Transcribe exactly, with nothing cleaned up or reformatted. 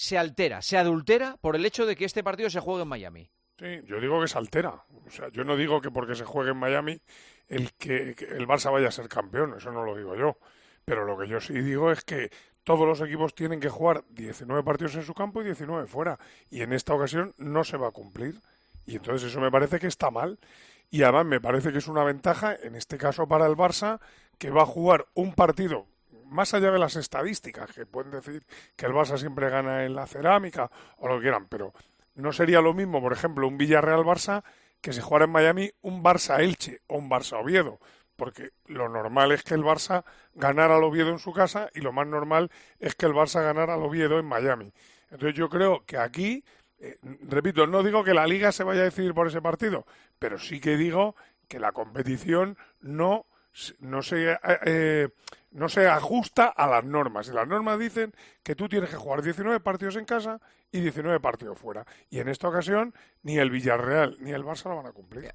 se altera, se adultera por el hecho de que este partido se juegue en Miami. Sí, yo digo que se altera. O sea, yo no digo que porque se juegue en Miami el que, que el Barça vaya a ser campeón, eso no lo digo yo. Pero lo que yo sí digo es que todos los equipos tienen que jugar diecinueve partidos en su campo y diecinueve fuera. Y en esta ocasión no se va a cumplir. Y entonces eso me parece que está mal. Y además me parece que es una ventaja, en este caso para el Barça, que va a jugar un partido, más allá de las estadísticas, que pueden decir que el Barça siempre gana en la cerámica o lo que quieran, pero no sería lo mismo, por ejemplo, un Villarreal-Barça que se jugara en Miami un Barça-Elche o un Barça-Oviedo, porque lo normal es que el Barça ganara al Oviedo en su casa y lo más normal es que el Barça ganara al Oviedo en Miami. Entonces yo creo que aquí, eh, repito, no digo que la Liga se vaya a decidir por ese partido, pero sí que digo que la competición no, no se... Eh, no se ajusta a las normas. Y las normas dicen que tú tienes que jugar diecinueve partidos en casa y diecinueve partidos fuera. Y en esta ocasión ni el Villarreal ni el Barça lo van a cumplir.